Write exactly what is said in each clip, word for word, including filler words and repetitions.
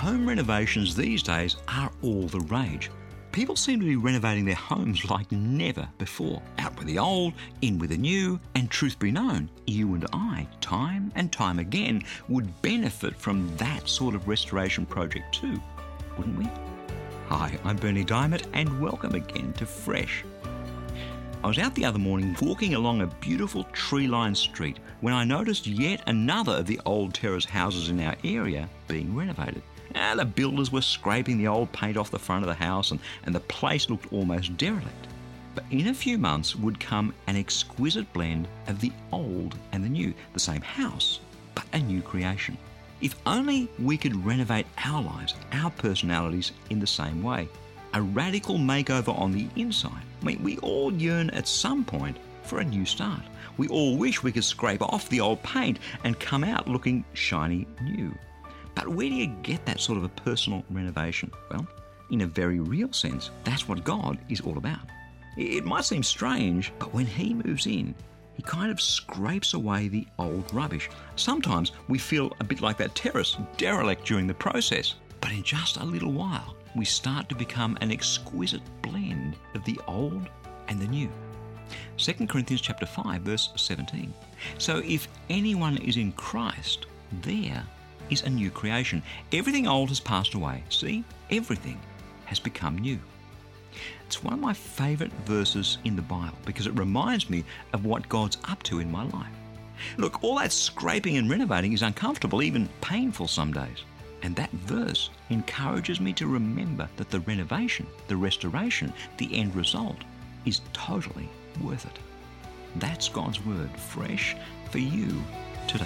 home renovations these days are all the rage. People seem to be renovating their homes like never before. Out with the old, in with the new, and truth be known, you and I, time and time again, would benefit from that sort of restoration project too, wouldn't we? Hi, I'm Bernie Diamond, and welcome again to Fresh. I was out the other morning walking along a beautiful tree-lined street when I noticed yet another of the old terrace houses in our area being renovated. Now, the builders were scraping the old paint off the front of the house and, and the place looked almost derelict. But in a few months would come an exquisite blend of the old and the new, the same house, but a new creation. If only we could renovate our lives, our personalities in the same way. A radical makeover on the inside. I mean, we all yearn at some point for a new start. We all wish we could scrape off the old paint and come out looking shiny new. But where do you get that sort of a personal renovation? Well, in a very real sense, that's what God is all about. It might seem strange, but when He moves in, He kind of scrapes away the old rubbish. Sometimes we feel a bit like that terrace, derelict during the process. But in just a little while, we start to become an exquisite blend of the old and the new. Second Corinthians chapter five, verse seventeen. So if anyone is in Christ, there is a new creation. Everything old has passed away. See, everything has become new. It's one of my favourite verses in the Bible because it reminds me of what God's up to in my life. Look, all that scraping and renovating is uncomfortable, even painful some days. And that verse encourages me to remember that the renovation, the restoration, the end result is totally worth it. That's God's word, fresh for you today.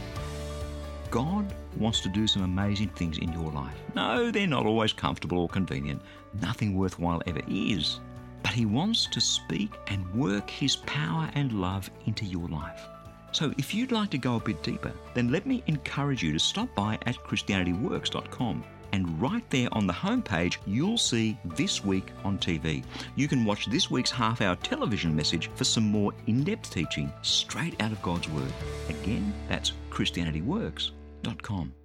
God wants to do some amazing things in your life. No, they're not always comfortable or convenient. Nothing worthwhile ever is. But He wants to speak and work His power and love into your life. So if you'd like to go a bit deeper, then let me encourage you to stop by at Christianity Works dot com. And right there on the homepage, you'll see This Week on T V. You can watch this week's half-hour television message for some more in-depth teaching straight out of God's Word. Again, that's Christianity Works dot com.